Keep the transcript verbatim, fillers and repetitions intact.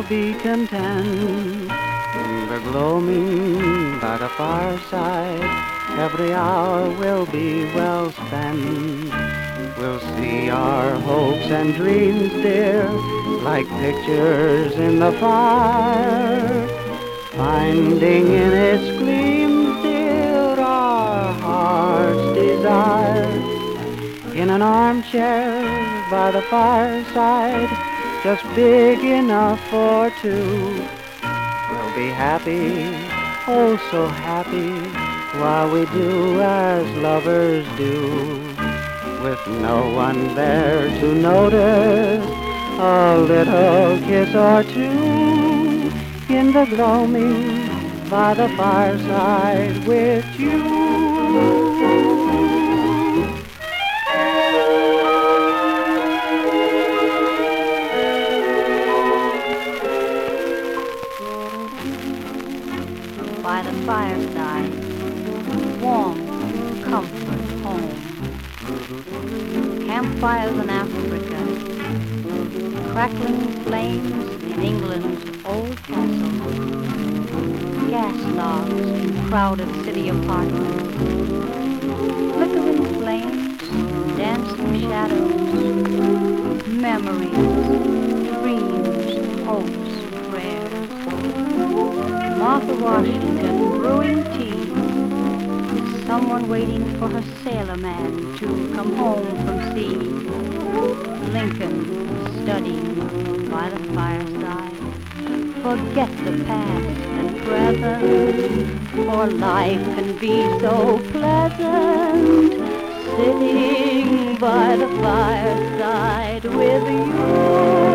shall be content. In the gloaming by the fireside, every hour will be well spent. We'll see our hopes and dreams, dear, like pictures in the fire, finding in its gleams, dear, our heart's desire. In an armchair by the fireside, just big enough for two, we'll be happy, oh so happy, while we do as lovers do, with no one there to notice a little kiss or two, in the gloaming by the fireside with you. By the fireside, warm comfort home. Campfires in Africa, crackling flames in England's old castle, gas logs in crowded city apartments, flickering flames, dancing shadows, memories, dreams, hopes, prayers. Martha Washington brewing tea, someone waiting for her sailor man to come home from sea. Lincoln studying by the fireside, forget the past and present, for life can be so pleasant, sitting by the fireside with you.